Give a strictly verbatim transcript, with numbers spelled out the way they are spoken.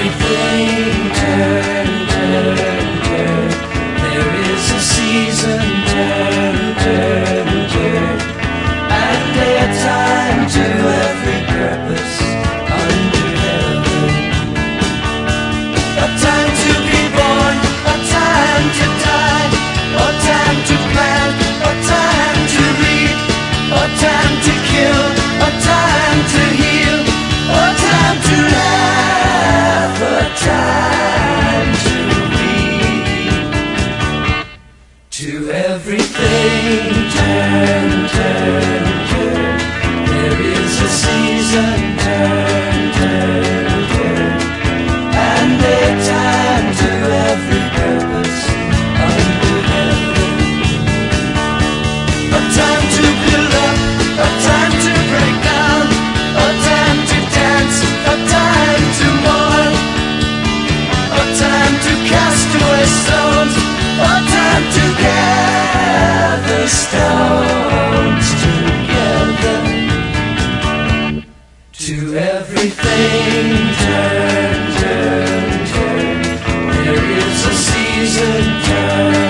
everything turn, turn, turn. There is a season, turn, turn, turn. And a time to every purpose under heaven. A time to be born, a time to die, a time to plant, a time to reap, a time to kill, a time to heal, a time to laugh, a time to weep. To everything turn, turn, turn. There is a season, turn, turn, turn. And a time to every purpose under heaven. A time to build up, a time to break down, a time to dance, a time to mourn, a time to cast away stones, a time to gather stones together. To everything turn, turn, turn. There is a season, turn.